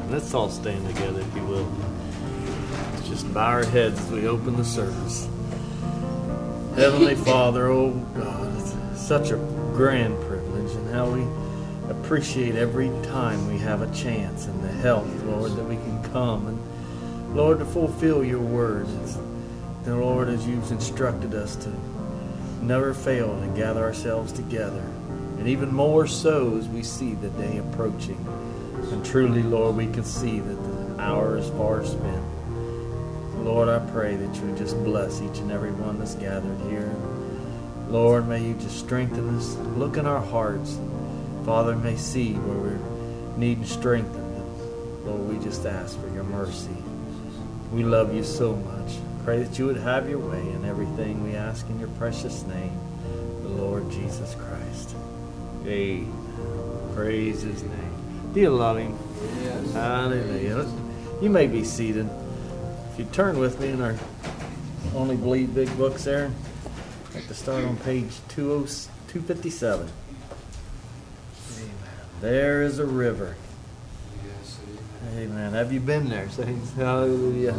Let's all stand together, if you will. Let's just bow our heads as we open the service. Heavenly Father, oh God, it's such a grand privilege, and how we appreciate every time we have a chance and the health, Lord, that we can come and, Lord, to fulfill your words. And Lord, as you've instructed us to never fail to gather ourselves together, and even more so as we see the day approaching. And truly, Lord, we can see that the hour is far spent. Lord, I pray that you would just bless each and every one that's gathered here. Lord, may you just strengthen us. Look in our hearts. Father, may see where we're needing strengthened. Lord, we just ask for your mercy. We love you so much. Pray that you would have your way in everything we ask in your precious name, the Lord Jesus Christ. Amen. Praise his name. Do you love him? Yes. Hallelujah. You may be seated. If you turn with me in our Only Believe Big books there, I'd like to start on page 257. Amen. There is a river. Yes. Amen. Have you been there? Saints? Hallelujah.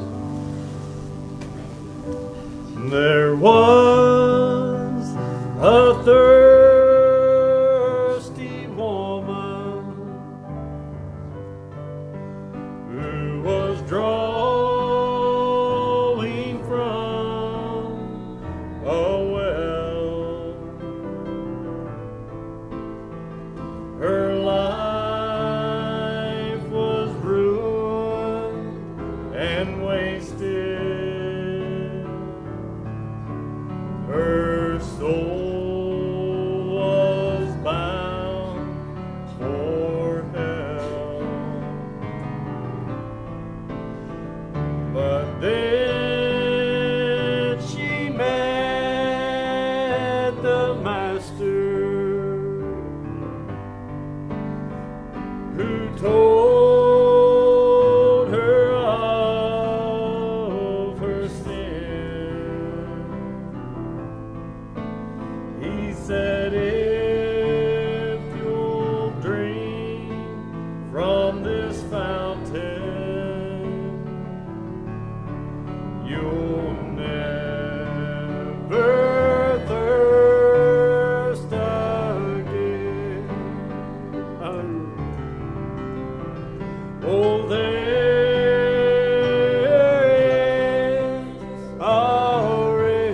There was a thirsty woman who was drawing from a well. Her life was ruined and wasted. Her soul was bound for hell. But then she met the Master, who told her of her sin. He said, if you'll drink from this fountain, you'll never thirst again. Oh, there is a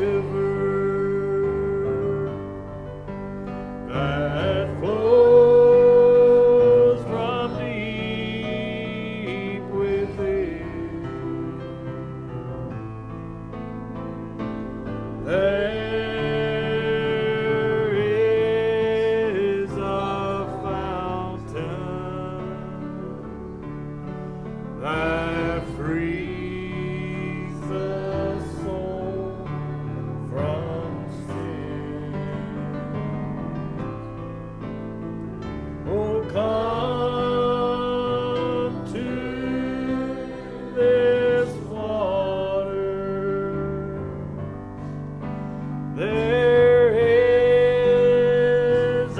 river that flows from deep within. There is a fountain that frees the soul from sin. Oh, come to this water. There is a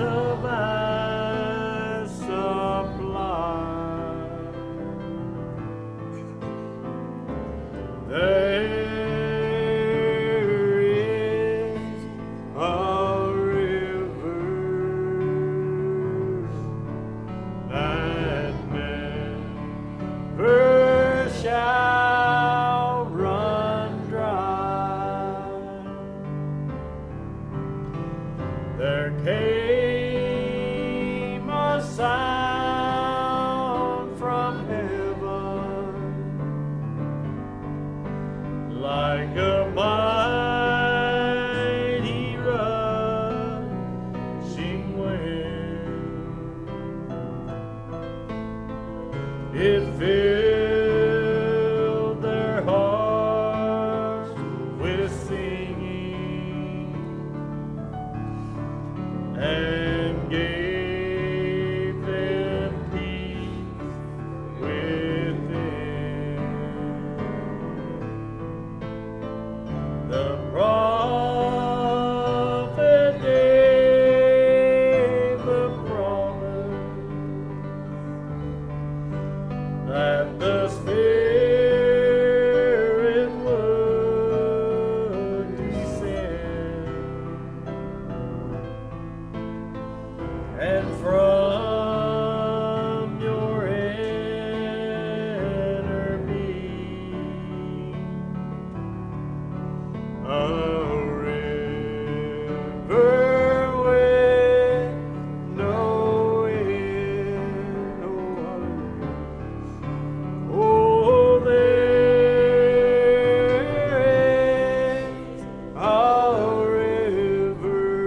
vast supply. There is a river that never shall run dry. There came a sound from heaven, like a mighty rushing wind. It filled their hearts with singing and gave them peace within. The prophet gave the promise that the Spirit would descend, and from your enemy a river with no end. Oh, there is a river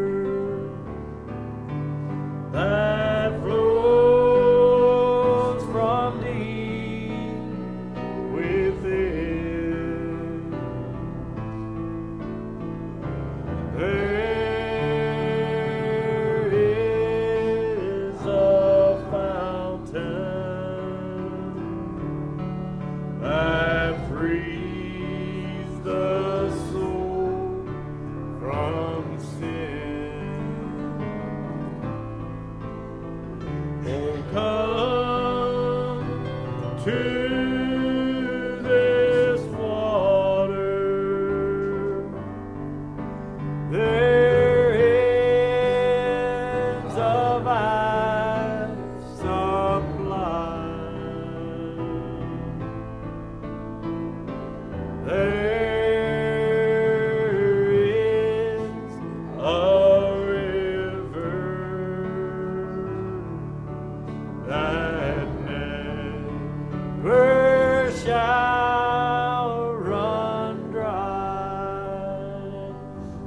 that flows from deep within. There is a fountain that frees the soul from sin. Oh, come to this water. There is a vast supply. There is a river that never shall run dry.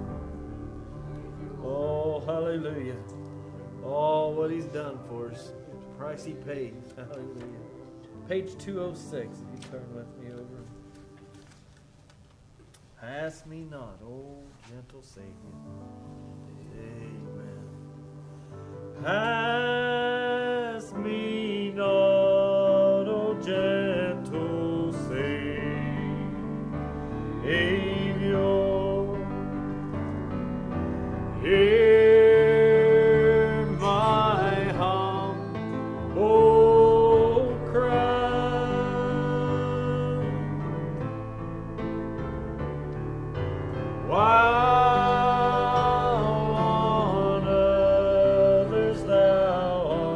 Oh, hallelujah. Oh, what he's done for us. The price he paid. Hallelujah. Page 206, if you turn with me over. Pass me not, O gentle Savior. Amen. Pass me not, O gentle Savior. Hear my humble cry. While on others thou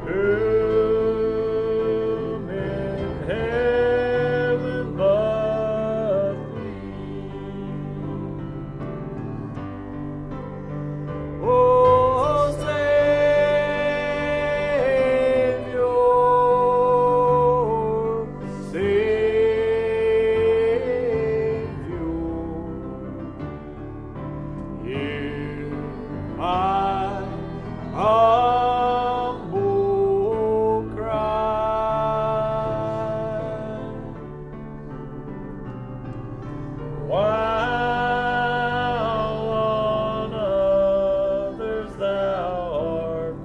whom in heaven but thee. Oh, Savior, Savior, hear my humble cry. While on others thou art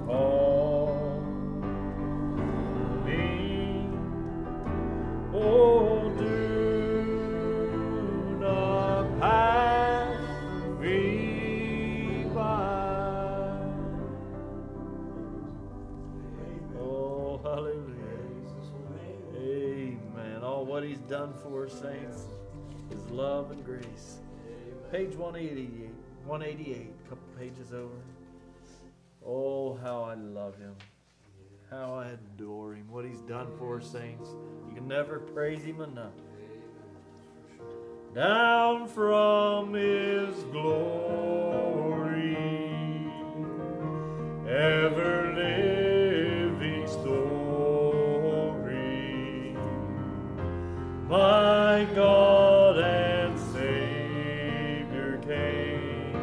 calling, oh, do not pass me by. Oh, hallelujah. Amen. All what he's done for us, saints, is love and grace. Page 188, a couple pages over. Oh, how I love him. How I adore him. What he's done for us, saints. You can never praise him enough. Down from his glory, ever living story, my God and Savior came,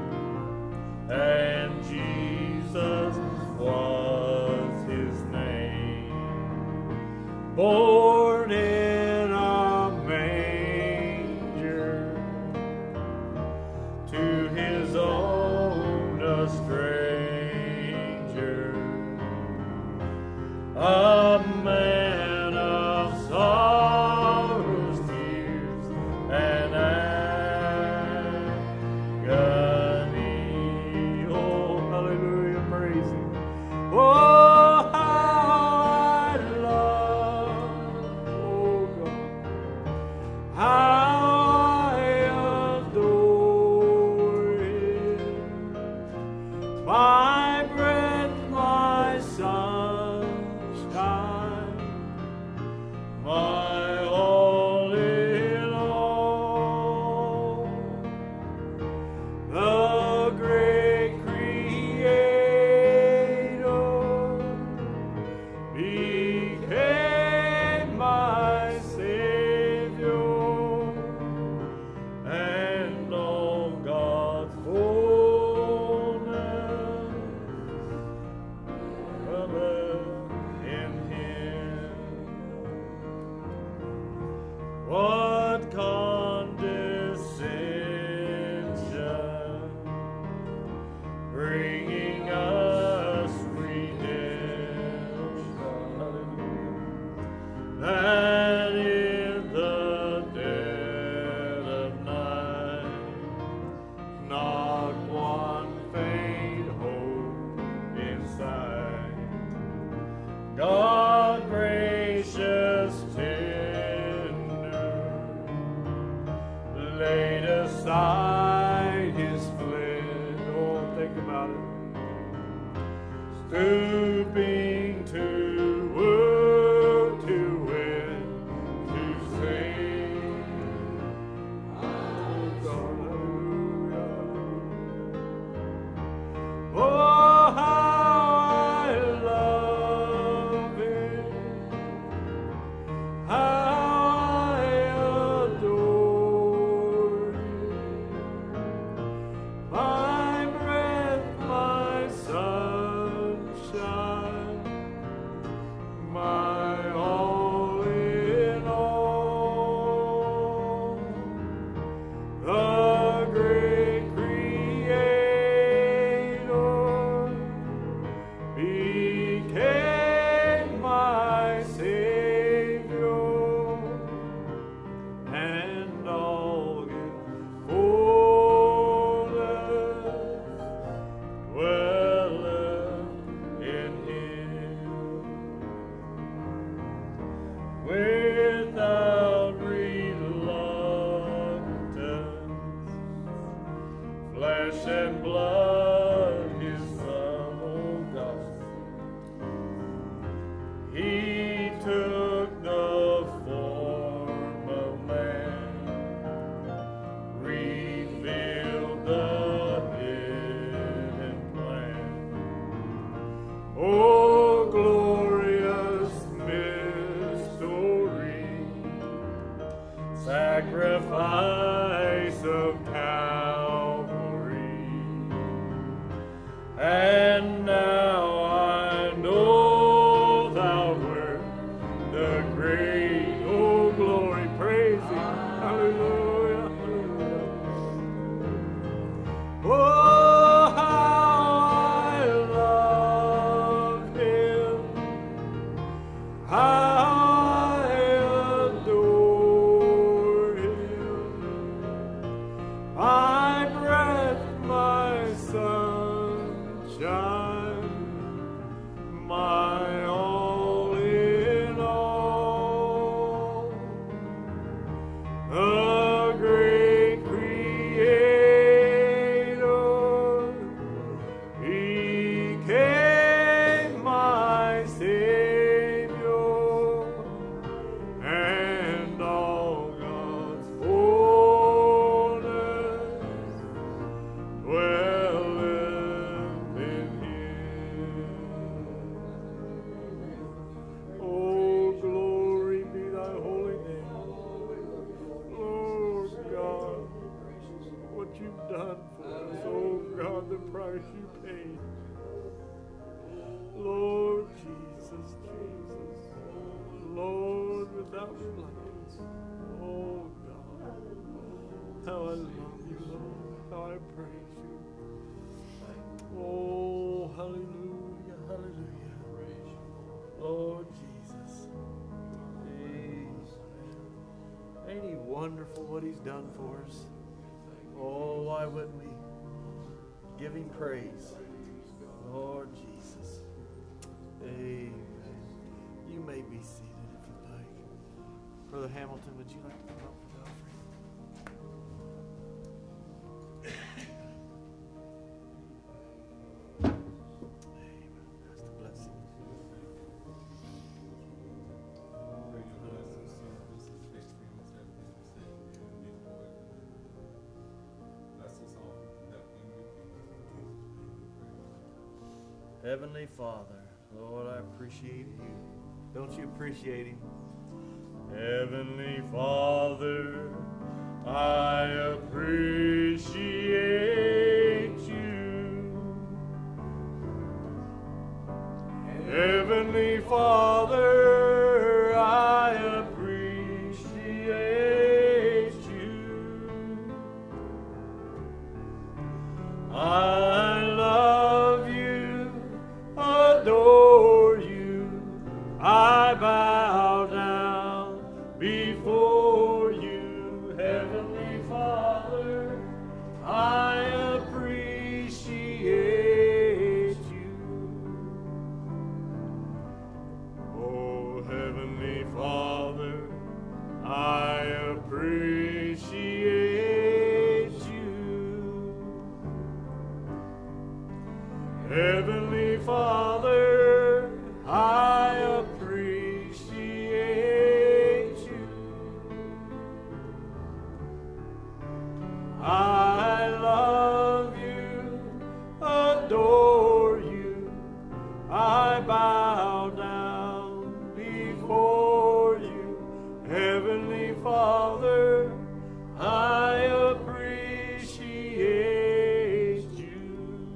and Jesus was his name. Born in a manger, to his own a stranger, a man of sorrows, tears, and agony. Oh, hallelujah, praise him. Oh, how I love, oh God, how I adore him. My breath, my sunshine, my all in all, the great Creator became my Savior, and all God's fullness dwelleth in him. What condescension, bringing us redemption, that in the dead of night, not one faint hope inside. God gracious, tender, laid aside his splendor. Oh, think about it. Stooping to woo, to win, to sing. Oh, hallelujah. Oh, how I love him. How I adore him. My breath, my sunshine, my all in all, the great Creator became my Savior, and all His fullness dwelleth in him. Without reluctance, flesh and blood, his Son, oh God, took the form of man, revealed the hidden plan. Oh, glorious mystery, sacrifice of Calvary. And now I know thou wert the great, oh glory, praise Him, hallelujah, hallelujah. Oh, how I love Him, how I adore Him, my breath, my sunshine, my all in all, the great Creator, He came my Savior, and all God's fullness dwelleth in Him. Oh, glory be thy holy name. Lord God, what you've done for us. Oh God, the price you paid. Lord Jesus, Jesus. Lord, without reluctance. Oh God, how I love you, Lord. How I praise you. Oh, hallelujah, hallelujah. Lord Jesus. Ain't He wonderful what He's done for us? Oh, why wouldn't we give Him praise? Lord Jesus. Amen. You may be seated if you'd like. Brother Hamilton, would you like to come up for the offering? Amen. That's the blessing. Heavenly Father, Lord, I appreciate you. Don't you appreciate Him? Heavenly Father, I appreciate you. Heavenly Father, I appreciate you. I love you, adore you, I bow down before you, Heavenly Father, I appreciate you. Oh, Heavenly Father, I appreciate you. Heavenly Father, I appreciate you. I love you, adore you, I bow down before you, Heavenly Father, I appreciate you.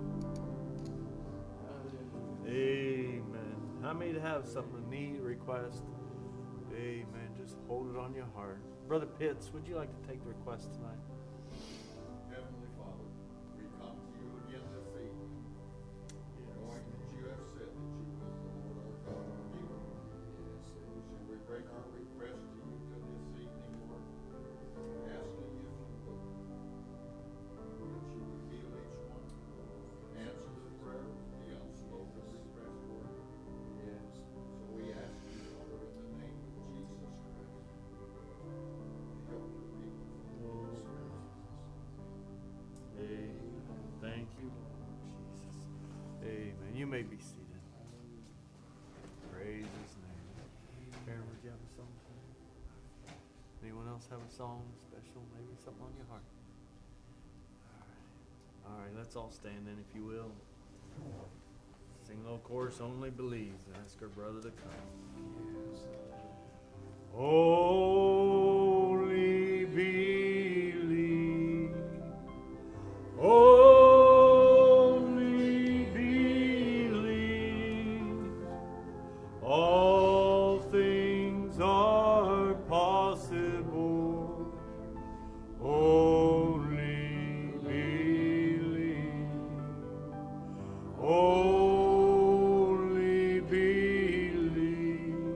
Amen. How many have something need, request? Amen. Just hold it on your heart. Brother Pitts, would you like to take the request tonight? Heavenly Father, we come to you again this evening, knowing that you have said that you will the Lord our God our healer. So we bring our request to you this evening, Lord, asking if you would, that you would heal each one, answer the prayer, the unspoken request, Lord. Yes. So we ask you, Father, in the name of Jesus Christ, to help your people. Amen. Thank you, Lord Jesus. Amen. You may be seated. Praise His name. Karen, would you have a song? Anyone else have a song special? Maybe something on your heart? All right, let's all stand then, if you will. Sing a little chorus, Only Believe, and ask our brother to come. Only believe. Only believe. All things are possible. Only believe. Only believe.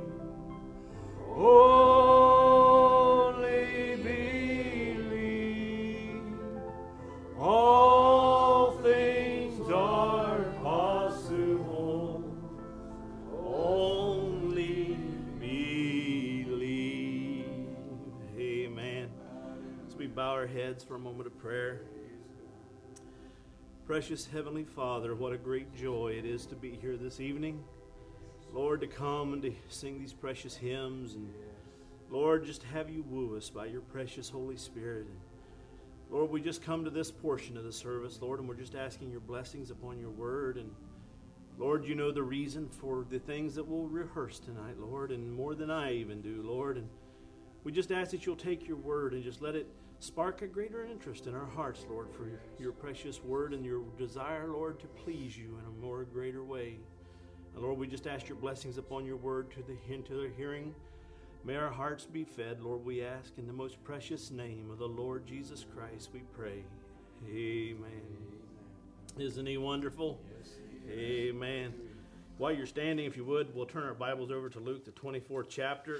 Only believe. All things are possible. Only believe. Amen. As we bow our heads for a moment of prayer. Precious Heavenly Father, what a great joy it is to be here this evening. Lord, to come and to sing these precious hymns. And Lord, just have you woo us by your precious Holy Spirit. And Lord, we just come to this portion of the service, Lord, and we're just asking your blessings upon your word. And Lord, you know the reason for the things that we'll rehearse tonight, Lord, and more than I even do, Lord. And we just ask that you'll take your word and just let it spark a greater interest in our hearts, Lord, for your precious word and your desire, Lord, to please you in a more greater way. And Lord, we just ask your blessings upon your word into their hearing. May our hearts be fed, Lord, we ask in the most precious name of the Lord Jesus Christ, we pray. Amen. Isn't he wonderful? Yes, he is. Amen. While you're standing, if you would, we'll turn our Bibles over to Luke, the 24th chapter.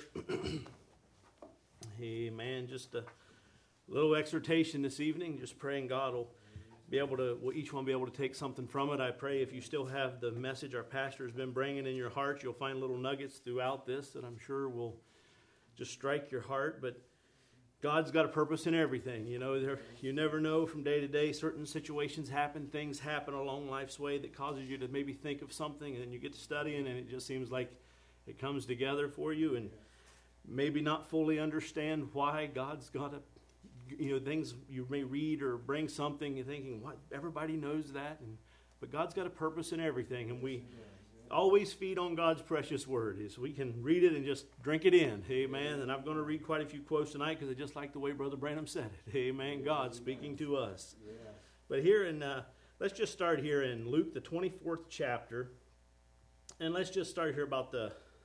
Amen. Just a little exhortation this evening, just praying God will be able to, will each one be able to take something from it. I pray if you still have the message our pastor has been bringing in your heart, you'll find little nuggets throughout this that I'm sure will just strike your heart. But God's got a purpose in everything. You know, you never know from day to day. Certain situations happen, things happen along life's way that causes you to maybe think of something, and then you get to studying, and it just seems like it comes together for you, and maybe not fully understand why God's got a, things you may read or bring something, you're thinking, what? Everybody knows that, but God's got a purpose in everything, and we always feed on God's precious word. So we can read it and just drink it in. Amen. And I'm going to read quite a few quotes tonight because I just like the way Brother Branham said it. Amen. God speaking to us. But here let's just start here in Luke, the 24th chapter. And let's just start here about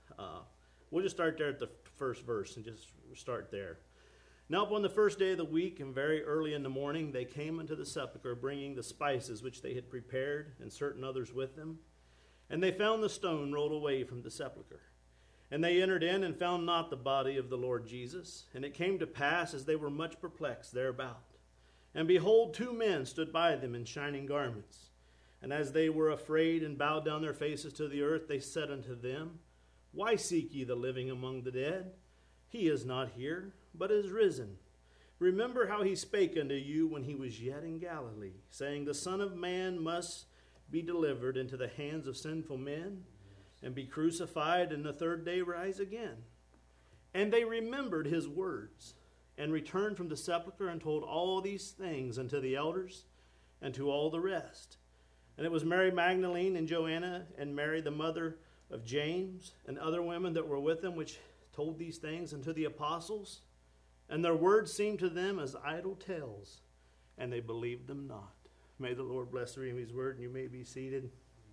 we'll just start there at the first verse and just start there. Now upon the first day of the week and very early in the morning, they came into the sepulchre, bringing the spices which they had prepared, and certain others with them. And they found the stone rolled away from the sepulchre. And they entered in and found not the body of the Lord Jesus. And it came to pass, as they were much perplexed thereabout, and behold, two men stood by them in shining garments. And as they were afraid and bowed down their faces to the earth, they said unto them, Why seek ye the living among the dead? He is not here, but is risen. Remember how he spake unto you when he was yet in Galilee, saying, The Son of Man must be delivered into the hands of sinful men, and be crucified, and the third day rise again. And they remembered his words, and returned from the sepulchre, and told all these things unto the elders, and to all the rest. And it was Mary Magdalene, and Joanna, and Mary the mother of James, and other women that were with them, which told these things unto the apostles. And their words seemed to them as idle tales, and they believed them not. May the Lord bless the reading of his word, and you may be seated.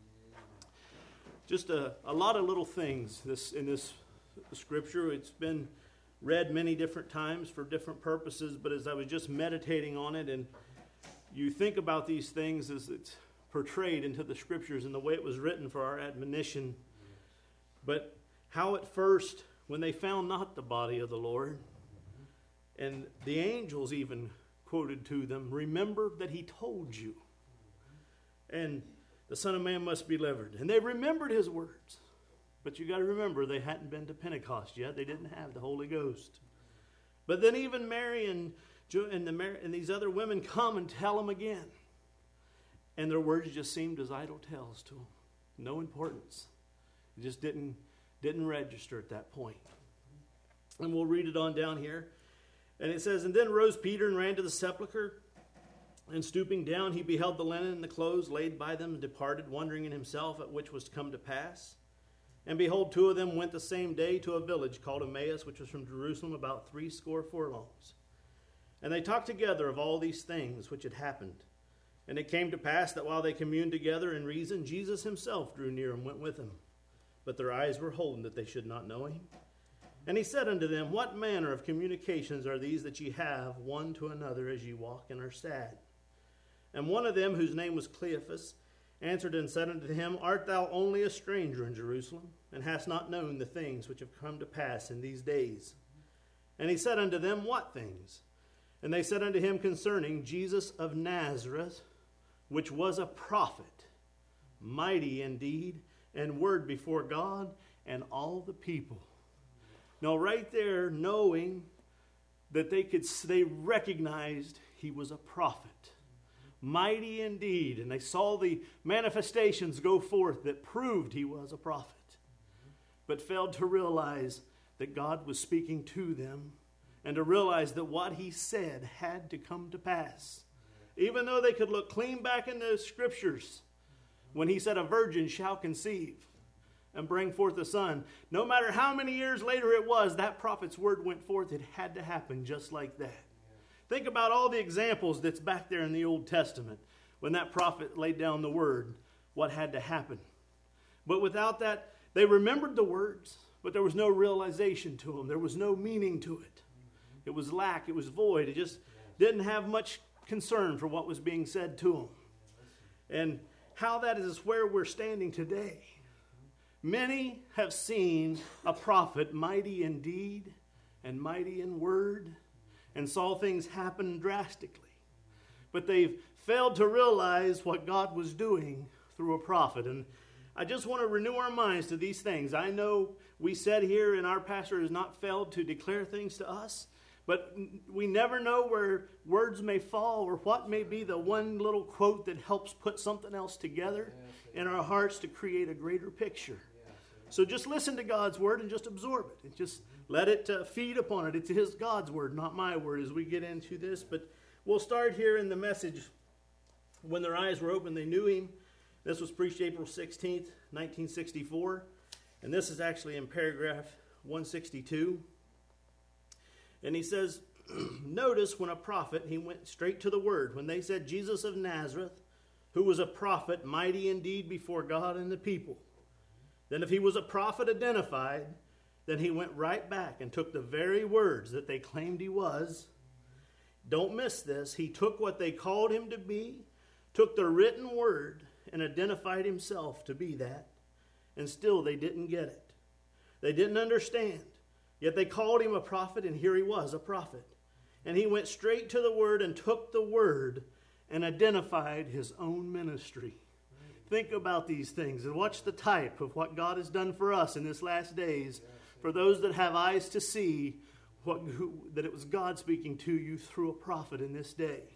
Just a lot of little things in this scripture. It's been read many different times for different purposes, but as I was just meditating on it, and you think about these things as it's portrayed into the scriptures and the way it was written for our admonition, but how at first, when they found not the body of the Lord, and the angels even quoted to them, remember that he told you, and the Son of Man must be delivered. And they remembered his words. But you got to remember, they hadn't been to Pentecost yet. They didn't have the Holy Ghost. But then even Mary and these other women come and tell them again. And their words just seemed as idle tales to them. No importance. It just didn't register at that point. And we'll read it on down here. And it says, "And then rose Peter and ran to the sepulchre. And stooping down, he beheld the linen and the clothes laid by them, and departed, wondering in himself at which was to come to pass. And behold, two of them went the same day to a village called Emmaus, which was from Jerusalem about 80 furlongs. And they talked together of all these things which had happened. And it came to pass that while they communed together in reason, Jesus himself drew near and went with them. But their eyes were holden that they should not know him. And he said unto them, What manner of communications are these that ye have one to another as ye walk and are sad? And one of them, whose name was Cleophas, answered and said unto him, Art thou only a stranger in Jerusalem, and hast not known the things which have come to pass in these days? And he said unto them, What things? And they said unto him concerning Jesus of Nazareth, which was a prophet, mighty in deed and word before God and all the people. Now right there, knowing that they recognized he was a prophet. Mighty indeed, and they saw the manifestations go forth that proved he was a prophet, but failed to realize that God was speaking to them, and to realize that what he said had to come to pass. Even though they could look clean back in the scriptures, when he said a virgin shall conceive and bring forth a son, no matter how many years later it was, that prophet's word went forth. It had to happen just like that. Think about all the examples that's back there in the Old Testament when that prophet laid down the word, what had to happen. But without that, they remembered the words, but there was no realization to them. There was no meaning to it. It was lack, it was void. It just didn't have much concern for what was being said to them. And how that is where we're standing today. Many have seen a prophet mighty in deed and mighty in word, and saw things happen drastically. But they've failed to realize what God was doing through a prophet. And I just want to renew our minds to these things. I know we said here, and our pastor has not failed to declare things to us, but we never know where words may fall or what may be the one little quote that helps put something else together in our hearts to create a greater picture. So just listen to God's word and just absorb it. And just let it feed upon it. It's His God's word, not my word, as we get into this. But we'll start here in the message. When their eyes were open, they knew him. This was preached April 16th, 1964. And this is actually in paragraph 162. And he says, notice when a prophet, he went straight to the word. When they said Jesus of Nazareth, who was a prophet, mighty indeed before God and the people. Then if he was a prophet identified, then he went right back and took the very words that they claimed he was. Don't miss this. He took what they called him to be, took the written word, and identified himself to be that. And still they didn't get it. They didn't understand. Yet they called him a prophet, and here he was, a prophet. And he went straight to the word and took the word and identified his own ministry. Think about these things and watch the type of what God has done for us in this last days. For those that have eyes to see that it was God speaking to you through a prophet in this day.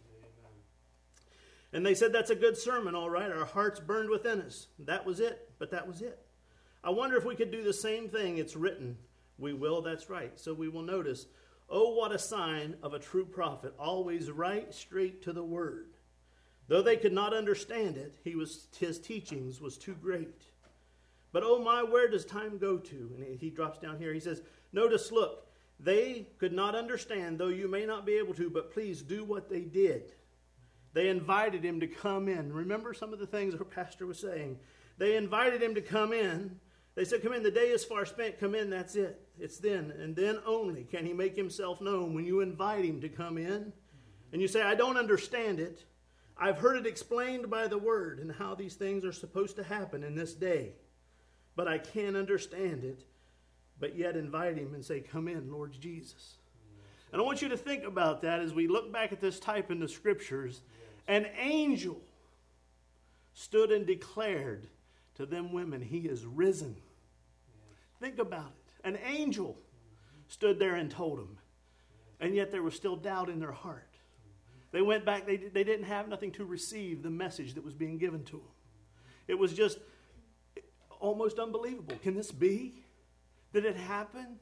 And they said, that's a good sermon, all right. Our hearts burned within us. That was it, but that was it. I wonder if we could do the same thing. It's written. We will, that's right. So we will notice, oh, what a sign of a true prophet, always right straight to the word. Though they could not understand it, his teachings was too great. But oh my, where does time go to? And he drops down here. He says, notice, look, they could not understand, though you may not be able to, but please do what they did. They invited him to come in. Remember some of the things our pastor was saying. They invited him to come in. They said, come in, the day is far spent, come in, that's it. It's then, and then only can he make himself known when you invite him to come in. And you say, I don't understand it. I've heard it explained by the word and how these things are supposed to happen in this day. But I can't understand it. But yet invite him and say, come in, Lord Jesus. And I want you to think about that as we look back at this type in the scriptures. An angel stood and declared to them women, he is risen. Think about it. An angel stood there and told them. And yet there was still doubt in their heart. They went back, they didn't have nothing to receive the message that was being given to them. It was just almost unbelievable. Can this be? Did it happen?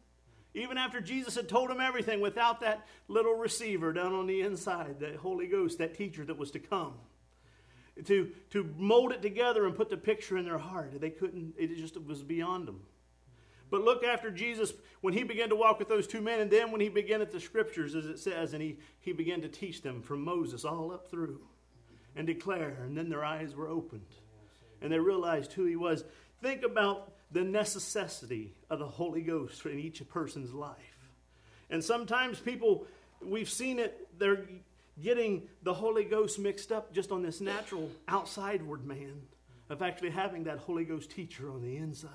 Even after Jesus had told them everything, without that little receiver down on the inside, that Holy Ghost, that teacher that was to come, to mold it together and put the picture in their heart. They couldn't, it was beyond them. But look after Jesus, when he began to walk with those two men, and then when he began at the scriptures, as it says, and he began to teach them from Moses all up through and declare, and then their eyes were opened and they realized who he was. Think about the necessity of the Holy Ghost in each person's life. And sometimes people, we've seen it, they're getting the Holy Ghost mixed up just on this natural outsideward man of actually having that Holy Ghost teacher on the inside.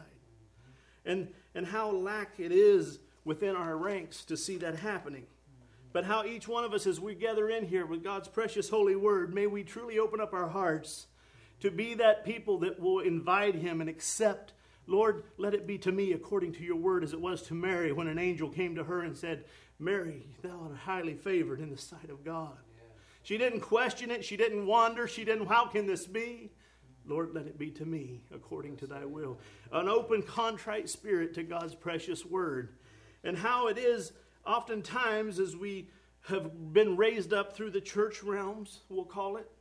And how lack it is within our ranks to see that happening. But how each one of us, as we gather in here with God's precious holy word, may we truly open up our hearts to be that people that will invite him and accept, Lord, let it be to me according to your word, as it was to Mary when an angel came to her and said, Mary, thou art highly favored in the sight of God. She didn't question it. She didn't wonder. She didn't, how can this be? Lord, let it be to me according to thy will. An open, contrite spirit to God's precious word. And how it is oftentimes as we have been raised up through the church realms, we'll call it.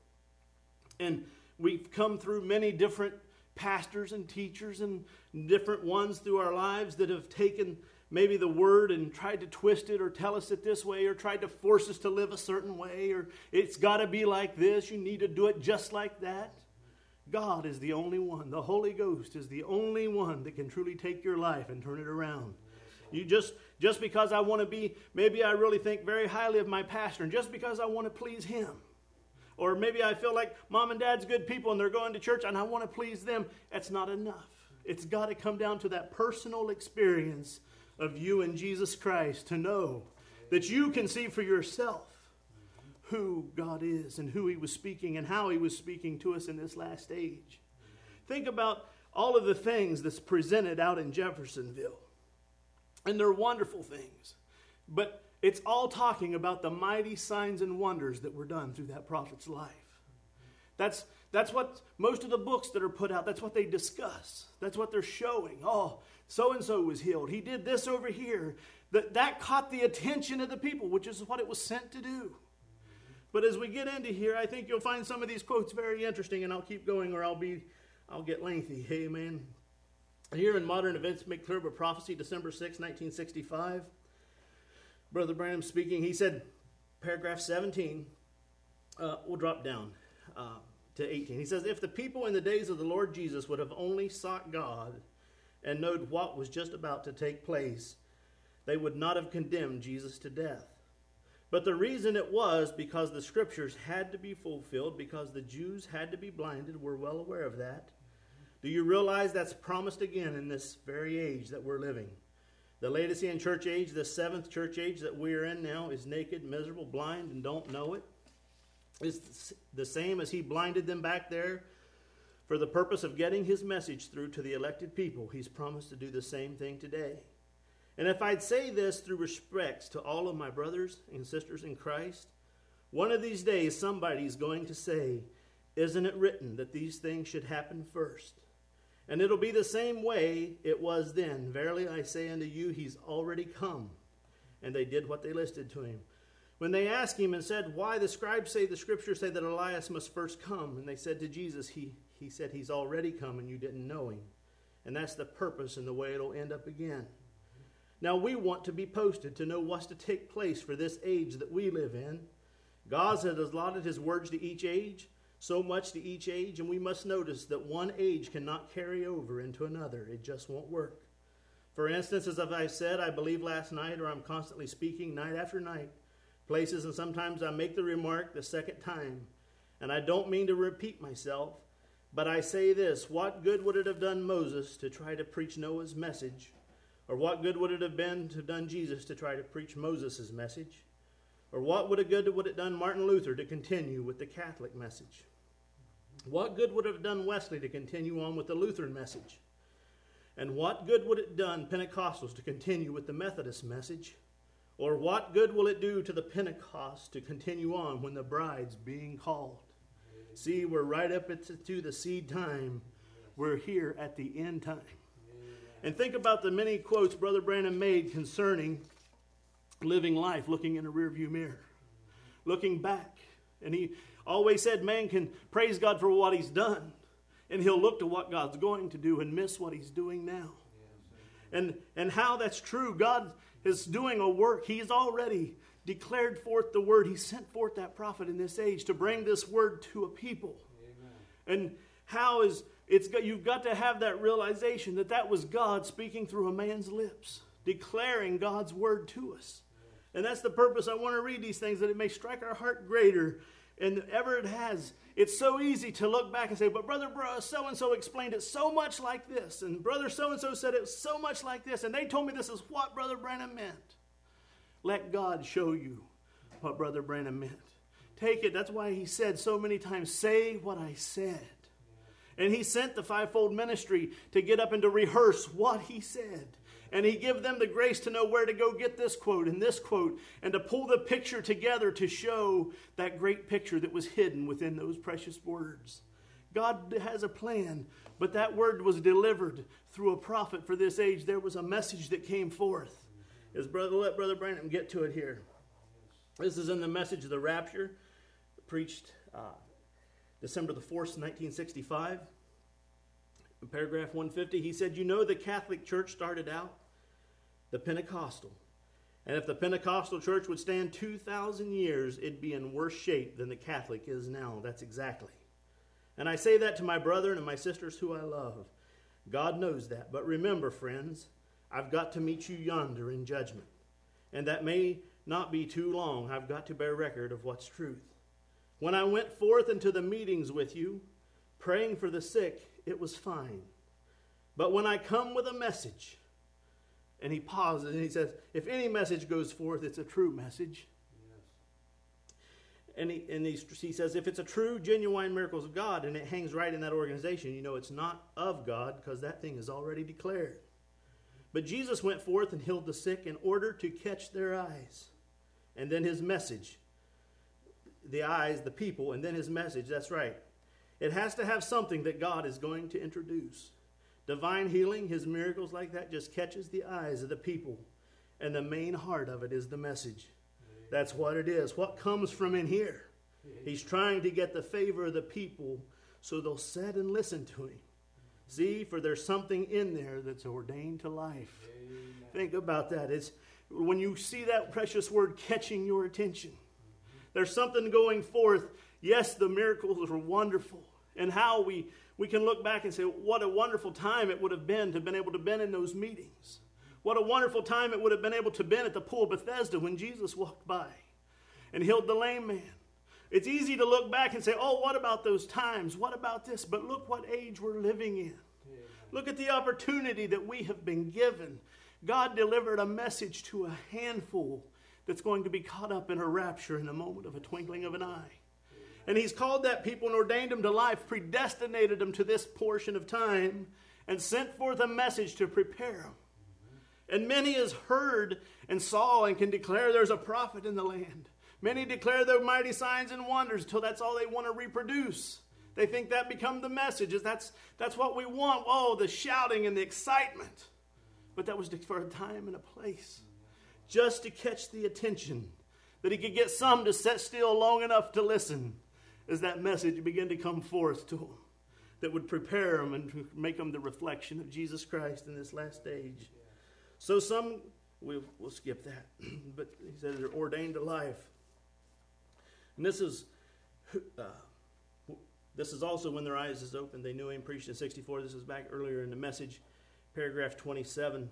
And we've come through many different pastors and teachers and different ones through our lives that have taken maybe the word and tried to twist it or tell us it this way or tried to force us to live a certain way, or it's got to be like this, you need to do it just like that. God is the only one. The Holy Ghost is the only one that can truly take your life and turn it around. You just because I want to be, maybe I really think very highly of my pastor, and just because I want to please him. Or maybe I feel like mom and dad's good people and they're going to church and I want to please them. That's not enough. It's got to come down to that personal experience of you and Jesus Christ to know that you can see for yourself who God is and who he was speaking and how he was speaking to us in this last age. Think about all of the things that's presented out in Jeffersonville. And they're wonderful things. But it's all talking about the mighty signs and wonders that were done through that prophet's life. That's what most of the books that are put out, that's what they discuss. That's what they're showing. Oh, so-and-so was healed. He did this over here. That caught the attention of the people, which is what it was sent to do. But as we get into here, I think you'll find some of these quotes very interesting, and I'll keep going or I'll get lengthy. Amen. Here in Modern Events Make Clear of Prophecy, December 6, 1965, Brother Branham speaking, he said, paragraph 17, we'll drop down to 18. He says, if the people in the days of the Lord Jesus would have only sought God and known what was just about to take place, they would not have condemned Jesus to death. But the reason it was because the scriptures had to be fulfilled, because the Jews had to be blinded. We're well aware of that. Do you realize that's promised again in this very age that we're living? The Laodicean church age, the seventh church age that we are in now, is naked, miserable, blind, and don't know it. It's the same as he blinded them back there for the purpose of getting his message through to the elected people. He's promised to do the same thing today. And if I'd say this through respects to all of my brothers and sisters in Christ, one of these days somebody's going to say, isn't it written that these things should happen first? And it'll be the same way it was then. Verily I say unto you, he's already come. And they did what they listed to him. When they asked him and said, why the scribes say the scriptures say that Elias must first come? And they said to Jesus, he said he's already come and you didn't know him. And that's the purpose and the way it'll end up again. Now we want to be posted to know what's to take place for this age that we live in. God has allotted his words to each age, so much to each age, and we must notice that one age cannot carry over into another. It just won't work. For instance, as I said, I believe last night, or I'm constantly speaking night after night, places, and sometimes I make the remark the second time, and I don't mean to repeat myself, but I say this, what good would it have done Moses to try to preach Noah's message? Or what good would it have been to have done Jesus to try to preach Moses' message? Or what good would it done Martin Luther to continue with the Catholic message? What good would it have done Wesley to continue on with the Lutheran message? And what good would it done Pentecostals to continue with the Methodist message? Or what good will it do to the Pentecost to continue on when the bride's being called? See, we're right up to the seed time. We're here at the end time. And think about the many quotes Brother Branham made concerning living life, looking in a rearview mirror, looking back. And he always said man can praise God for what he's done, and he'll look to what God's going to do and miss what he's doing now. And how that's true. God is doing a work. He's already declared forth the word. He sent forth that prophet in this age to bring this word to a people. Amen. And how is you've got to have that realization that that was God speaking through a man's lips, declaring God's word to us. And that's the purpose. I want to read these things, that it may strike our heart greater, and ever it has. It's so easy to look back and say, but Brother so-and-so explained it so much like this, and Brother so-and-so said it so much like this, and they told me this is what Brother Branham meant. Let God show you what Brother Branham meant. Take it. That's why he said so many times, say what I said. And he sent the fivefold ministry to get up and to rehearse what he said. And he gave them the grace to know where to go get this quote, and to pull the picture together to show that great picture that was hidden within those precious words. God has a plan, but that word was delivered through a prophet for this age. There was a message that came forth. Let Brother Branham get to it here. This is in the Message of the Rapture, preached December the 4th, 1965. In paragraph 150, he said, you know the Catholic Church started out? The Pentecostal. And if the Pentecostal church would stand 2,000 years, it'd be in worse shape than the Catholic is now. That's exactly. And I say that to my brother and my sisters who I love. God knows that. But remember, friends, I've got to meet you yonder in judgment. And that may not be too long. I've got to bear record of what's truth. When I went forth into the meetings with you, praying for the sick, it was fine. But when I come with a message, and he pauses and he says, if any message goes forth, it's a true message. Yes. And he says, if it's a true, genuine miracles of God, and it hangs right in that organization, you know it's not of God, because that thing is already declared. But Jesus went forth and healed the sick in order to catch their eyes. And then his message, the eyes, the people, and then his message, that's right. It has to have something that God is going to introduce. Divine healing, his miracles like that, just catches the eyes of the people. And the main heart of it is the message. That's what it is. What comes from in here? He's trying to get the favor of the people so they'll sit and listen to him. See, for there's something in there that's ordained to life. Amen. Think about that. It's when you see that precious word catching your attention. There's something going forth. Yes, the miracles are wonderful. And how we can look back and say, what a wonderful time it would have been to have been able to have been in those meetings. What a wonderful time it would have been able to have been at the pool of Bethesda when Jesus walked by and healed the lame man. It's easy to look back and say, oh, what about those times? What about this? But look what age we're living in. Look at the opportunity that we have been given. God delivered a message to a handful that's going to be caught up in a rapture in a moment of a twinkling of an eye. And he's called that people and ordained them to life, predestinated them to this portion of time, and sent forth a message to prepare them. And many has heard and saw and can declare there's a prophet in the land. Many declare their mighty signs and wonders until that's all they want to reproduce. They think that becomes the message. That's what we want. Oh, the shouting and the excitement. But that was for a time and a place. Just to catch the attention. That he could get some to sit still long enough to listen. As that message began to come forth to them. That would prepare them and make them the reflection of Jesus Christ in this last age. So some, we'll skip that. But he said they're ordained to life. And this is also when their eyes is open. They knew him, preached in 64. This is back earlier in the message, paragraph 27.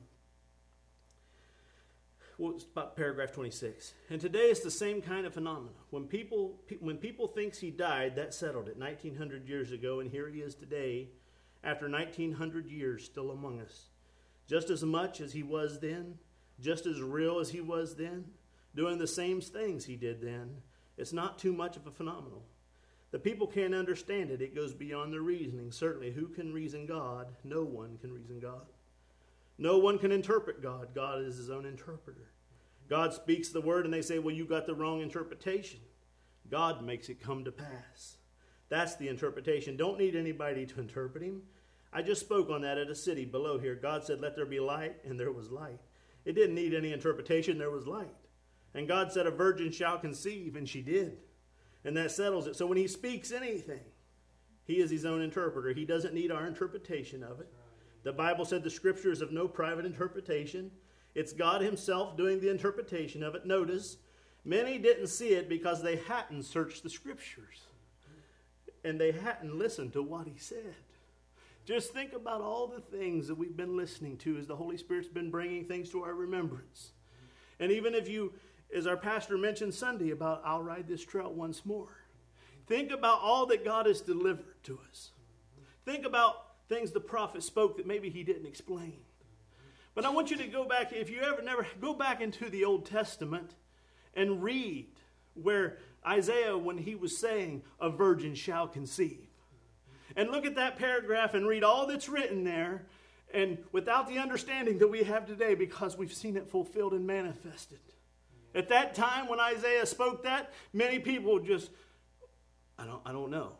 Well, it's about paragraph 26. And today it's the same kind of phenomena. When people thinks he died, that settled it 1,900 years ago, and here he is today, after 1,900 years, still among us. Just as much as he was then, just as real as he was then, doing the same things he did then. It's not too much of a phenomenal. The people can't understand it. It goes beyond their reasoning. Certainly, who can reason God? No one can reason God. No one can interpret God. God is his own interpreter. God speaks the word and they say, well, you got the wrong interpretation. God makes it come to pass. That's the interpretation. Don't need anybody to interpret him. I just spoke on that at a city below here. God said, let there be light, and there was light. It didn't need any interpretation. There was light. And God said, a virgin shall conceive, and she did. And that settles it. So when he speaks anything, he is his own interpreter. He doesn't need our interpretation of it. The Bible said the scriptures have no private interpretation. It's God himself doing the interpretation of it. Notice, many didn't see it because they hadn't searched the scriptures. And they hadn't listened to what he said. Just think about all the things that we've been listening to as the Holy Spirit's been bringing things to our remembrance. And even if you, as our pastor mentioned Sunday about I'll ride this trail once more. Think about all that God has delivered to us. Think about things the prophet spoke that maybe he didn't explain. But I want you to go back, if you ever never go back into the Old Testament and read where Isaiah, when he was saying, a virgin shall conceive. And look at that paragraph and read all that's written there, and without the understanding that we have today, because we've seen it fulfilled and manifested. At that time when Isaiah spoke that, many people just, I don't know.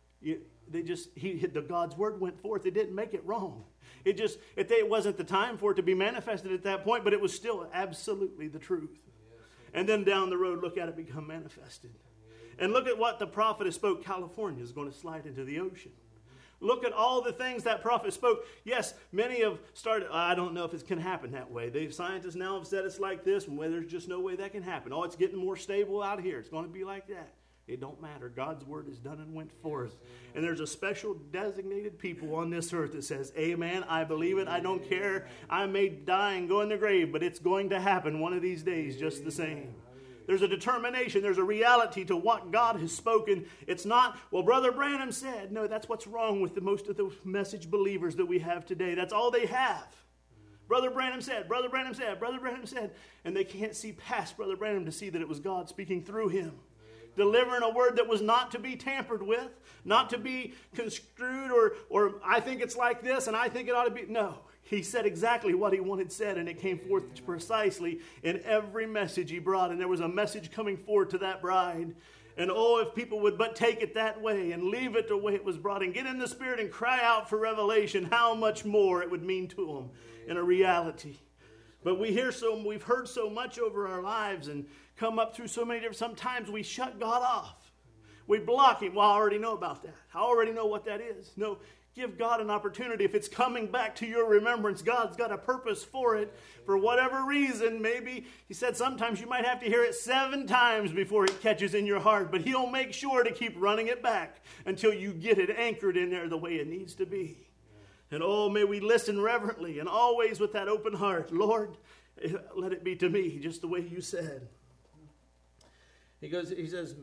God's word went forth. It didn't make it wrong. It wasn't the time for it to be manifested at that point, but it was still absolutely the truth. And then down the road, look at it become manifested. And look at what the prophet has spoke. California is going to slide into the ocean. Look at all the things that prophet spoke. Yes, many have started, I don't know if it can happen that way. Scientists now have said it's like this, and there's just no way that can happen. Oh, it's getting more stable out here. It's going to be like that. It don't matter. God's word is done and went forth. And there's a special designated people on this earth that says, amen, I believe it. I don't care. I may die and go in the grave, but it's going to happen one of these days just the same. There's a determination. There's a reality to what God has spoken. It's not, well, Brother Branham said. No, that's what's wrong with most of the message believers that we have today. That's all they have. Brother Branham said, Brother Branham said, Brother Branham said. And they can't see past Brother Branham to see that it was God speaking through him. Delivering a word that was not to be tampered with, not to be construed or I think it's like this and I think it ought to be. No, he said exactly what he wanted said, and it came forth precisely in every message he brought. And there was a message coming forward to that bride. And oh, if people would but take it that way and leave it the way it was brought and get in the Spirit and cry out for revelation, how much more it would mean to them in a reality. But we've heard so much over our lives and come up through so many different, sometimes we shut God off. We block him. Well, I already know about that. I already know what that is. No, give God an opportunity. If it's coming back to your remembrance, God's got a purpose for it. For whatever reason, maybe, he said sometimes you might have to hear it 7 times before it catches in your heart. But he'll make sure to keep running it back until you get it anchored in there the way it needs to be. And oh, may we listen reverently and always with that open heart. Lord, let it be to me just the way you said. He says,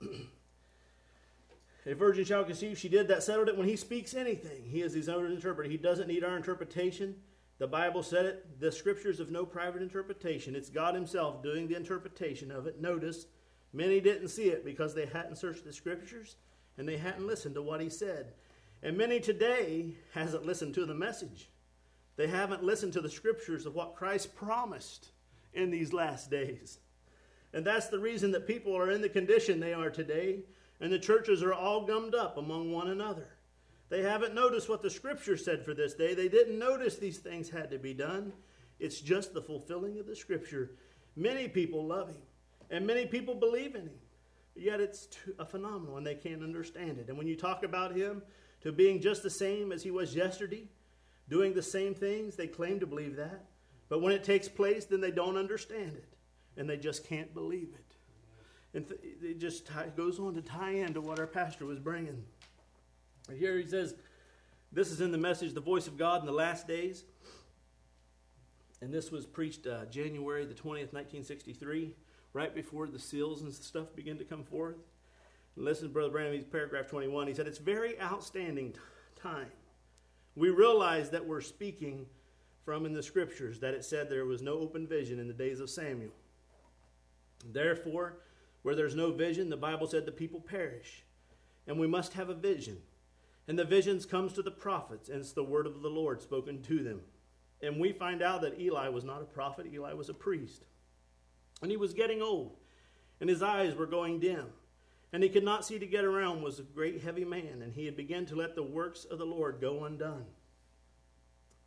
a virgin shall conceive. She did. That settled it. When he speaks anything, he is his own interpreter. He doesn't need our interpretation. The Bible said it. The scriptures have no private interpretation. It's God himself doing the interpretation of it. Notice, many didn't see it because they hadn't searched the scriptures and they hadn't listened to what he said. And many today hasn't listened to the message. They haven't listened to the scriptures of what Christ promised in these last days. And that's the reason that people are in the condition they are today. And the churches are all gummed up among one another. They haven't noticed what the scripture said for this day. They didn't notice these things had to be done. It's just the fulfilling of the scripture. Many people love him. And many people believe in him. Yet it's a phenomenon and they can't understand it. And when you talk about him to being just the same as he was yesterday, doing the same things, they claim to believe that. But when it takes place, then they don't understand it. And they just can't believe it. And it just goes on to tie into what our pastor was bringing. Here he says, this is in the message, The Voice of God in the Last Days. And this was preached January the 20th, 1963, right before the seals and stuff began to come forth. And listen to Brother Branham, he's paragraph 21. He said, it's very outstanding time. We realize that we're speaking from in the scriptures that it said there was no open vision in the days of Samuel. Therefore, where there's no vision, the Bible said the people perish. And we must have a vision. And the visions comes to the prophets, and it's the word of the Lord spoken to them. And we find out that Eli was not a prophet, Eli was a priest. And he was getting old, and his eyes were going dim. And he could not see to get around, was a great heavy man, and he had begun to let the works of the Lord go undone.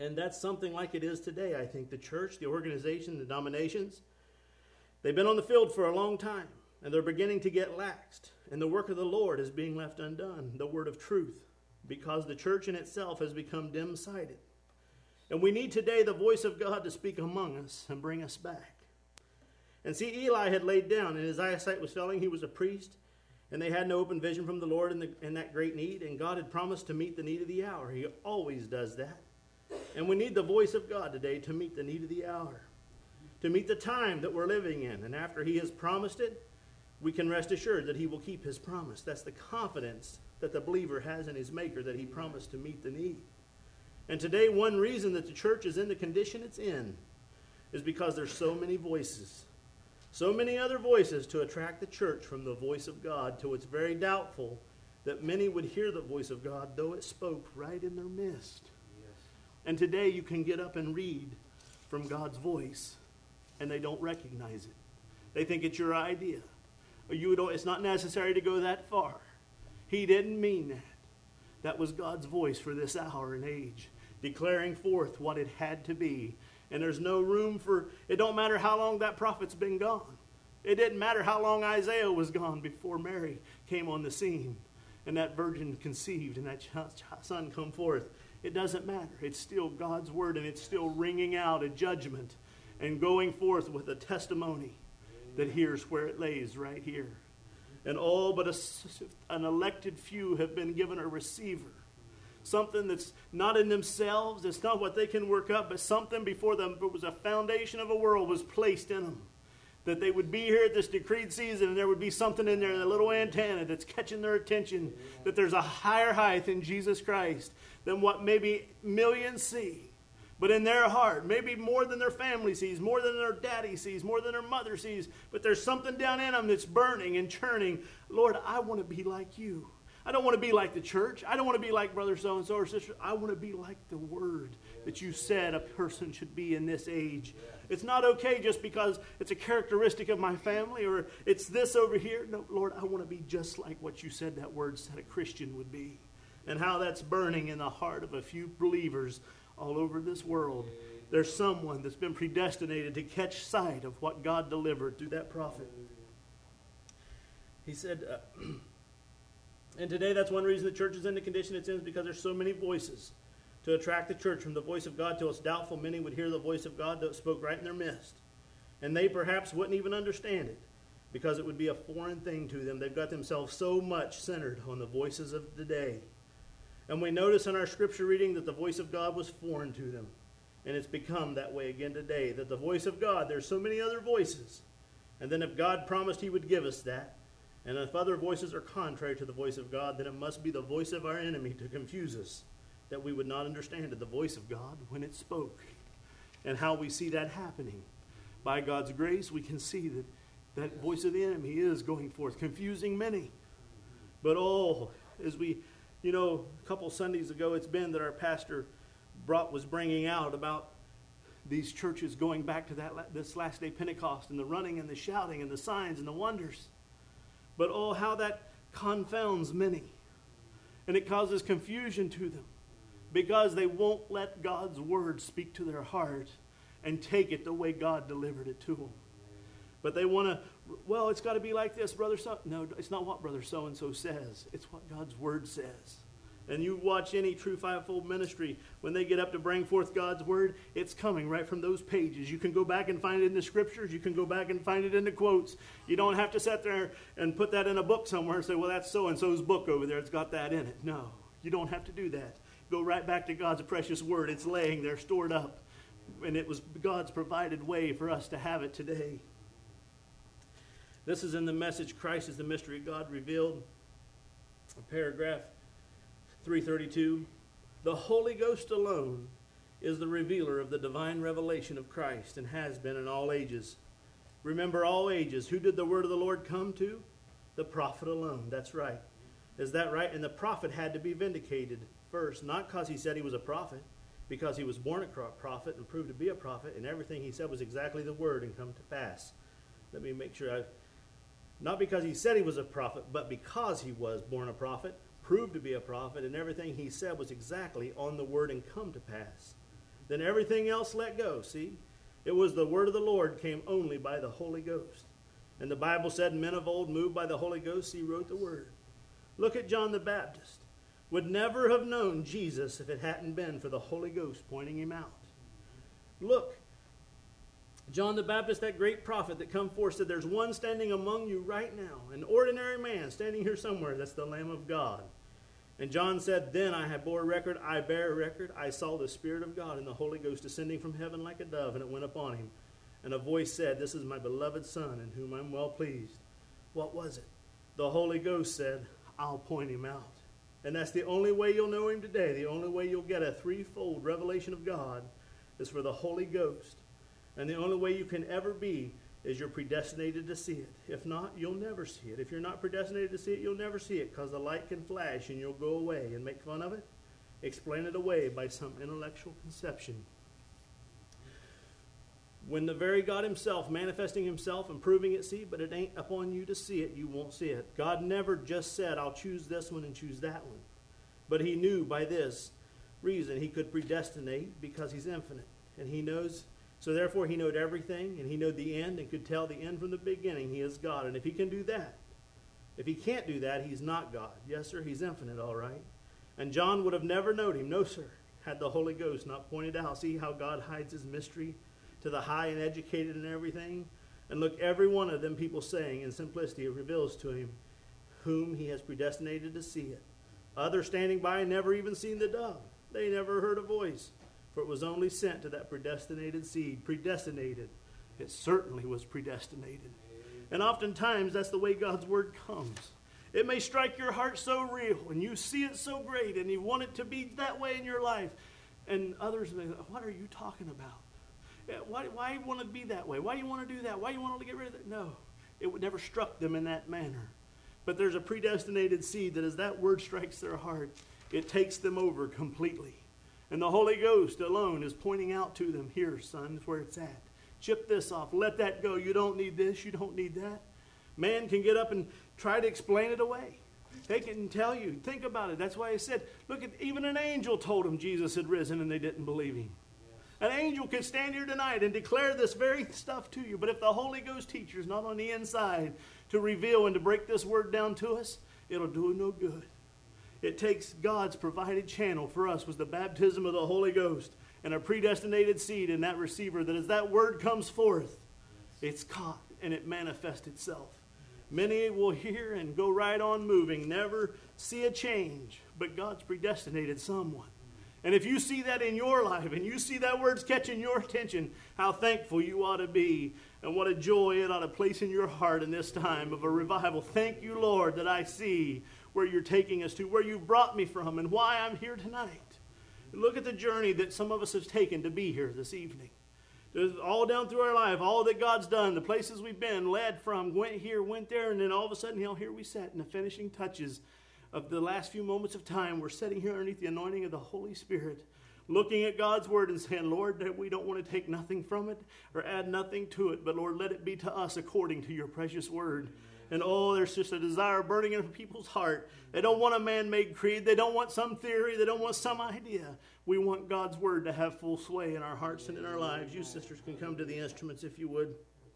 And that's something like it is today, I think. The church, the organization, the denominations, they've been on the field for a long time, and they're beginning to get laxed. And the work of the Lord is being left undone, the word of truth, because the church in itself has become dim-sighted. And we need today the voice of God to speak among us and bring us back. And see, Eli had laid down, and his eyesight was failing. He was a priest, and they had no open vision from the Lord in that great need. And God had promised to meet the need of the hour. He always does that. And we need the voice of God today to meet the need of the hour, to meet the time that we're living in. And after he has promised it, we can rest assured that he will keep his promise. That's the confidence that the believer has in his Maker, that he promised to meet the need. And today, one reason that the church is in the condition it's in is because there's so many voices, so many other voices to attract the church from the voice of God, till it's very doubtful that many would hear the voice of God, though it spoke right in their midst. Yes. And today you can get up and read from God's voice, and they don't recognize it. They think it's your idea. Or it's not necessary to go that far. He didn't mean that. That was God's voice for this hour and age, declaring forth what it had to be. And there's no room for, it don't matter how long that prophet's been gone. It didn't matter how long Isaiah was gone before Mary came on the scene and that virgin conceived and that son come forth. It doesn't matter. It's still God's word, and it's still ringing out a judgment and going forth with a testimony that here's where it lays right here. And all but an elected few have been given a receiver. Something that's not in themselves. It's not what they can work up, but something before them, it was a foundation of a world, was placed in them. That they would be here at this decreed season, and there would be something in there, a little antenna that's catching their attention. That there's a higher height in Jesus Christ than what maybe millions see. But in their heart, maybe more than their family sees, more than their daddy sees, more than their mother sees. But there's something down in them that's burning and churning. Lord, I want to be like you. I don't want to be like the church. I don't want to be like brother so-and-so or sister. I want to be like the word that you said a person should be in this age. It's not okay just because it's a characteristic of my family or it's this over here. No, Lord, I want to be just like what you said that word said a Christian would be. And how that's burning in the heart of a few believers all over this world. There's someone that's been predestinated to catch sight of what God delivered through that prophet. He said, and today that's one reason the church is in the condition it's in, is because there's so many voices to attract the church from the voice of God till it's doubtful many would hear the voice of God that spoke right in their midst. And they perhaps wouldn't even understand it because it would be a foreign thing to them. They've got themselves so much centered on the voices of the day. And we notice in our scripture reading that the voice of God was foreign to them. And it's become that way again today. That the voice of God, there's so many other voices. And then if God promised he would give us that, and if other voices are contrary to the voice of God, then it must be the voice of our enemy to confuse us, that we would not understand the voice of God when it spoke. And how we see that happening. By God's grace, we can see that that voice of the enemy is going forth, confusing many. But as we... a couple Sundays ago it's been that our pastor was bringing out about these churches going back to this last day Pentecost and the running and the shouting and the signs and the wonders. But how that confounds many. And it causes confusion to them because they won't let God's word speak to their heart and take it the way God delivered it to them. But they want to, it's got to be like this, brother so. No, it's not what brother so-and-so says. It's what God's word says. And you watch any true fivefold ministry, when they get up to bring forth God's word, it's coming right from those pages. You can go back and find it in the scriptures. You can go back and find it in the quotes. You don't have to sit there and put that in a book somewhere and say, well, that's so-and-so's book over there. It's got that in it. No, you don't have to do that. Go right back to God's precious word. It's laying there stored up. And it was God's provided way for us to have it today. This is in the message, Christ is the mystery of God revealed. Paragraph 332. The Holy Ghost alone is the revealer of the divine revelation of Christ and has been in all ages. Remember, all ages. Who did the word of the Lord come to? The prophet alone. That's right. Is that right? And the prophet had to be vindicated first, not because he said he was a prophet, because he was born a prophet and proved to be a prophet, and everything he said was exactly the word and come to pass. Let me make sure not because he said he was a prophet, but because he was born a prophet, proved to be a prophet, and everything he said was exactly on the word and come to pass. Then everything else let go, see? It was the word of the Lord came only by the Holy Ghost. And the Bible said, men of old, moved by the Holy Ghost, he wrote the word. Look at John the Baptist. Would never have known Jesus if it hadn't been for the Holy Ghost pointing him out. Look, John the Baptist, that great prophet that come forth, said, there's one standing among you right now, an ordinary man standing here somewhere. That's the Lamb of God. And John said, then I bore record, I bear record. I saw the Spirit of God and the Holy Ghost descending from heaven like a dove, and it went upon him. And a voice said, this is my beloved Son, in whom I'm well pleased. What was it? The Holy Ghost said, I'll point him out. And that's the only way you'll know him today. The only way you'll get a threefold revelation of God is for the Holy Ghost. And the only way you can ever be is you're predestinated to see it. If not, you'll never see it. If you're not predestinated to see it, you'll never see it, because the light can flash and you'll go away and make fun of it, explain it away by some intellectual conception. When the very God himself manifesting himself and proving it, see, but it ain't upon you to see it, you won't see it. God never just said, I'll choose this one and choose that one. But he knew by this reason he could predestinate because he's infinite. And he knows, so therefore he knowed everything, and he knowed the end and could tell the end from the beginning. He is God. And if he can do that, if he can't do that, he's not God. Yes, sir, he's infinite, all right. And John would have never known him, no, sir, had the Holy Ghost not pointed out. See how God hides his mystery to the high and educated and everything? And look, every one of them people saying in simplicity, it reveals to him whom he has predestinated to see it. Others standing by never even seen the dove. They never heard a voice, for it was only sent to that predestinated seed. Predestinated. It certainly was predestinated. And oftentimes that's the way God's word comes. It may strike your heart so real, and you see it so great, and you want it to be that way in your life. And others may, what are you talking about? Why want to be that way? Why do you want to do that? Why do you want to get rid of that? No, it would never struck them in that manner. But there's a predestinated seed that as that word strikes their heart, it takes them over completely. And the Holy Ghost alone is pointing out to them, here, son, is where it's at. Chip this off. Let that go. You don't need this. You don't need that. Man can get up and try to explain it away. They can tell you. Think about it. That's why I said, look, even an angel told them Jesus had risen and they didn't believe him. An angel could stand here tonight and declare this very stuff to you. But if the Holy Ghost teacher is not on the inside to reveal and to break this word down to us, it'll do no good. It takes God's provided channel for us was the baptism of the Holy Ghost and a predestinated seed in that receiver that as that word comes forth, it's caught and it manifests itself. Many will hear and go right on moving, never see a change, but God's predestinated someone. And if you see that in your life and you see that word's catching your attention, how thankful you ought to be and what a joy it ought to place in your heart in this time of a revival. Thank you, Lord, that I see where you're taking us to, where you've brought me from, and why I'm here tonight. Look at the journey that some of us have taken to be here this evening. All down through our life, all that God's done, the places we've been, led from, went here, went there, and then all of a sudden, here we sat in the finishing touches of the last few moments of time. We're sitting here underneath the anointing of the Holy Spirit, looking at God's word and saying, Lord, that we don't want to take nothing from it or add nothing to it, but Lord, let it be to us according to your precious word. And oh, there's just a desire burning in people's heart. They don't want a man-made creed. They don't want some theory. They don't want some idea. We want God's word to have full sway in our hearts and in our lives. You sisters can come to the instruments if you would.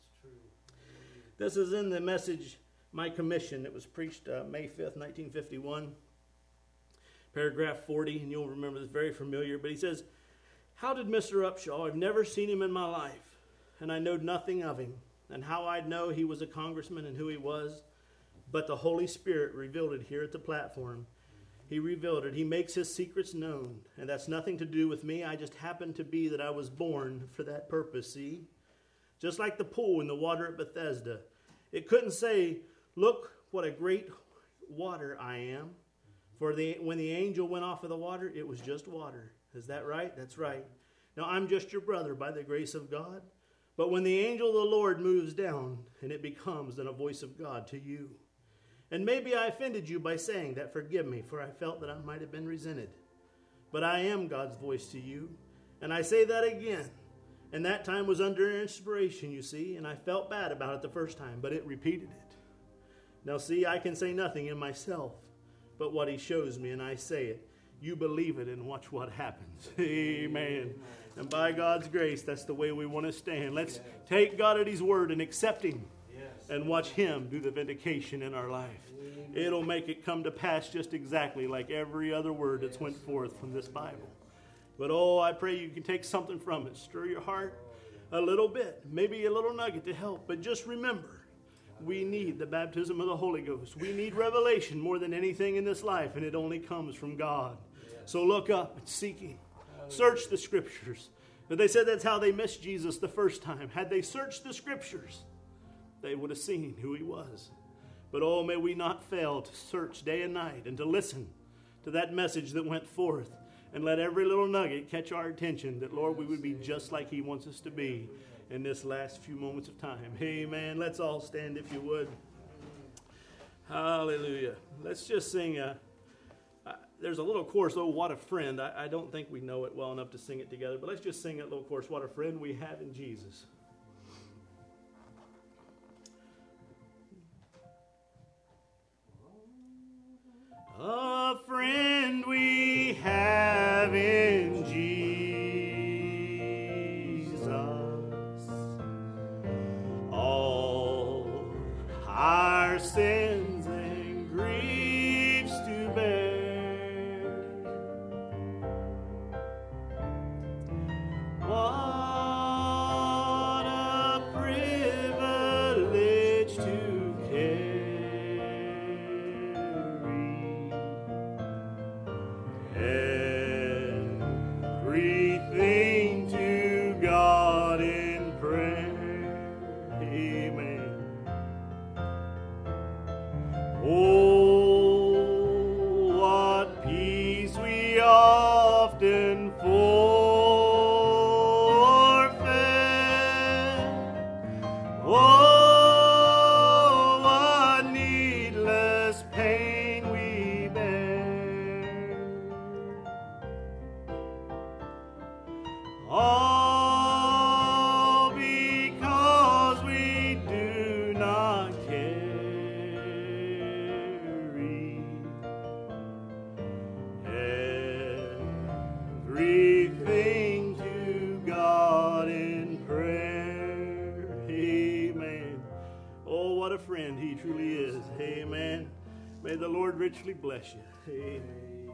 This is in the message, My Commission, that was preached May 5th, 1951. Paragraph 40, and you'll remember this, very familiar. But he says, how did Mr. Upshaw, I've never seen him in my life, and I know nothing of him, and how I'd know he was a congressman and who he was, but the Holy Spirit revealed it here at the platform. He revealed it. He makes his secrets known, and that's nothing to do with me. I just happened to be that I was born for that purpose, see? Just like the pool in the water at Bethesda. It couldn't say, look what a great water I am. For when the angel went off of the water, it was just water. Is that right? That's right. Now, I'm just your brother by the grace of God. But when the angel of the Lord moves down, and it becomes then a voice of God to you. And maybe I offended you by saying that, forgive me, for I felt that I might have been resented. But I am God's voice to you. And I say that again. And that time was under inspiration, you see, and I felt bad about it the first time, but it repeated it. Now see, I can say nothing in myself, but what he shows me, and I say it. You believe it and watch what happens. Amen. And by God's grace, that's the way we want to stand. Let's take God at His word and accept Him and watch Him do the vindication in our life. It'll make it come to pass just exactly like every other word that's went forth from this Bible. But oh, I pray you can take something from it. Stir your heart a little bit, maybe a little nugget to help. But just remember, we need the baptism of the Holy Ghost. We need revelation more than anything in this life, and it only comes from God. So look up and seek Him. Search the Scriptures. But they said that's how they missed Jesus the first time. Had they searched the Scriptures, they would have seen who He was. But oh, may we not fail to search day and night and to listen to that message that went forth, and let every little nugget catch our attention, that, Lord, we would be just like He wants us to be in this last few moments of time. Amen. Let's all stand if you would. Hallelujah. Let's just sing. There's a little chorus, oh, what a friend. I don't think we know it well enough to sing it together, but let's just sing that little chorus, what a friend we have in Jesus. A friend we have in Jesus, all our sins and griefs to bear. What a privilege to carry everything to God in prayer. Amen. Oh, what peace we often forfeit. Oh, what needless pain we bear. All because we do not carry everything to God in prayer. Amen. Oh, what a friend He truly is. Amen. May the Lord richly bless you. Amen.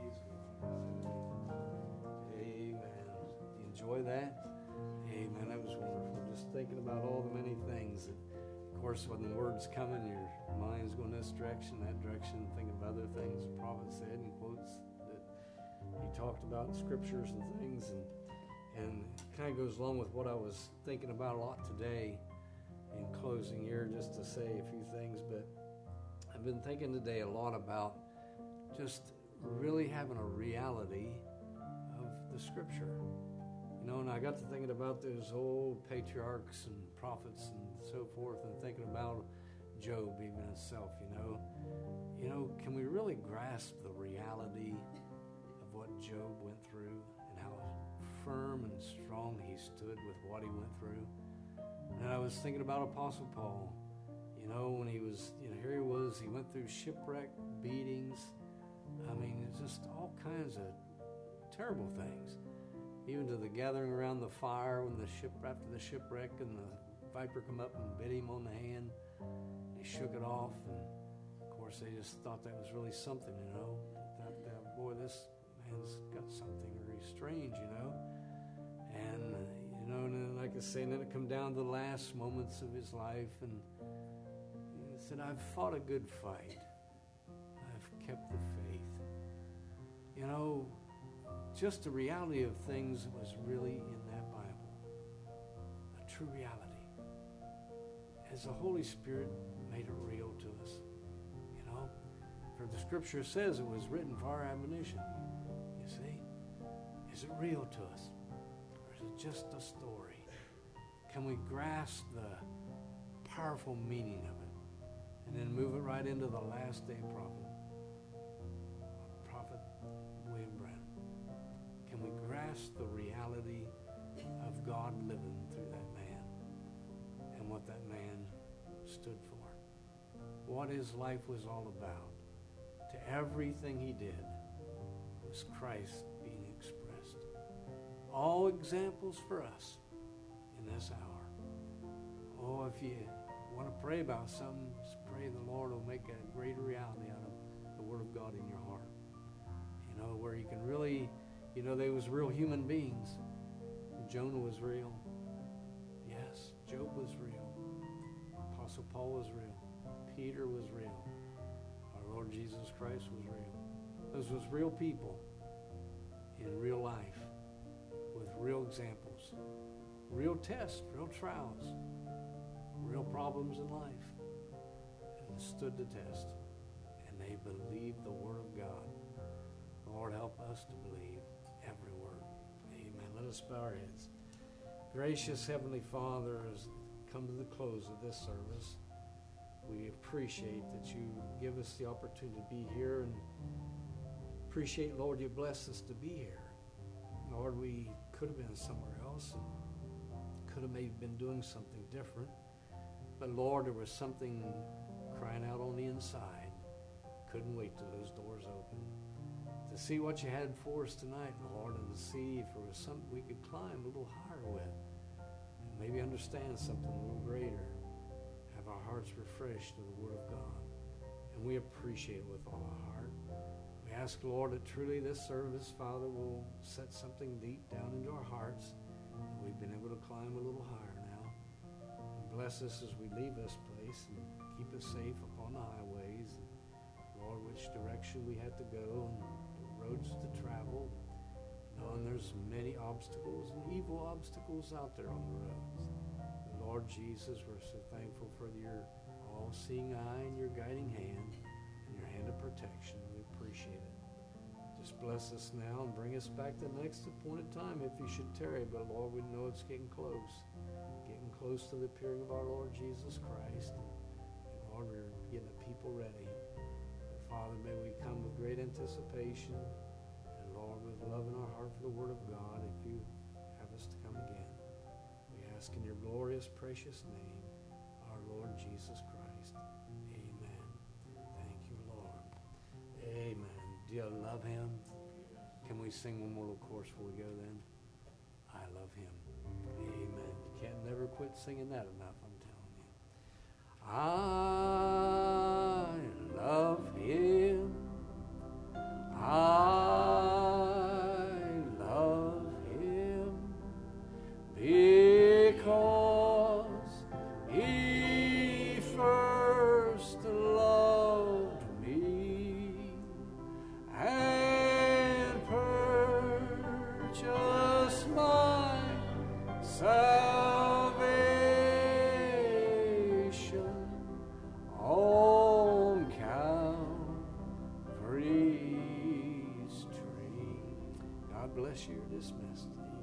Amen. You enjoy that? Amen. That was wonderful. Just thinking about all the many things that, of course, when the words come in, your mind's going this direction, that direction, thinking of other things the prophet said and quotes that he talked about in scriptures and things, and it kind of goes along with what I was thinking about a lot today. In closing here, just to say a few things, but I've been thinking today a lot about just really having a reality of the scripture. You know, and I got to thinking about those old patriarchs and prophets and so forth, and thinking about Job even himself, you know, can we really grasp the reality of what Job went through and how firm and strong he stood with what he went through? And I was thinking about Apostle Paul, you know, when he was, here he was, he went through shipwreck, beatings. I mean, it's just all kinds of terrible things. Even to the gathering around the fire when after the shipwreck, and the viper come up and bit him on the hand. He shook it off, and of course they just thought that was really something, you know. That boy, this man's got something very strange, you know. And and then, like I say, and then it come down to the last moments of his life, and he said, I've fought a good fight. I've kept the faith. You know, just the reality of things that was really in that Bible. A true reality. As the Holy Spirit made it real to us. You know, for the scripture says it was written for our admonition. You see? Is it real to us? It's just a story. Can we grasp the powerful meaning of it and then move it right into the last day prophet William Branham? Can we grasp the reality of God living through that man and what that man stood for? What his life was all about? To everything he did was Christ being expressed. all examples for us in this hour. Oh, if you want to pray about something, just pray the Lord will make a greater reality out of the Word of God in your heart. You know, where you can really, you know, they was real human beings. Jonah was real. Yes, Job was real. Apostle Paul was real. Peter was real. Our Lord Jesus Christ was real. Those was real people in real life with real examples, real tests, real trials, real problems in life, and stood the test, and they believed the Word of God. Lord, help us to believe every word. Amen. Let us bow our heads. Gracious Heavenly Father, as we come to the close of this service, we appreciate that you give us the opportunity to be here, and appreciate, Lord, you bless us to be here. Lord, we could have been somewhere else and could have maybe been doing something different. But Lord, there was something crying out on the inside. Couldn't wait till those doors opened. To see what you had for us tonight, Lord, and to see if there was something we could climb a little higher with. And maybe understand something a little greater. Have our hearts refreshed to the Word of God. And we appreciate it with all our heart. We ask, Lord, that truly this service, Father, will set something deep down into our hearts. And we've been able to climb a little higher now. And bless us as we leave this place and keep us safe upon the highways. And Lord, which direction we have to go and the roads to travel. Knowing there's many obstacles and evil obstacles out there on the roads. But Lord Jesus, we're so thankful for your all-seeing eye and your guiding hand and your hand of protection. We appreciate it. Just bless us now and bring us back to the next appointed time if you should tarry. But Lord, we know it's getting close to the appearing of our Lord Jesus Christ. And Lord, we're getting the people ready. But Father, may we come with great anticipation. And Lord, with love in our heart for the Word of God, if you have us to come again. We ask in your glorious, precious name, our Lord Jesus Christ. Amen. Thank you, Lord. Amen. Do you love him? Can we sing one more little chorus before we go then? I love him. Amen. You can't never quit singing that enough, I'm telling you. I love him. I love him because he first loved me and purchased my salvation on Calvary's tree. God bless you. You're dismissed.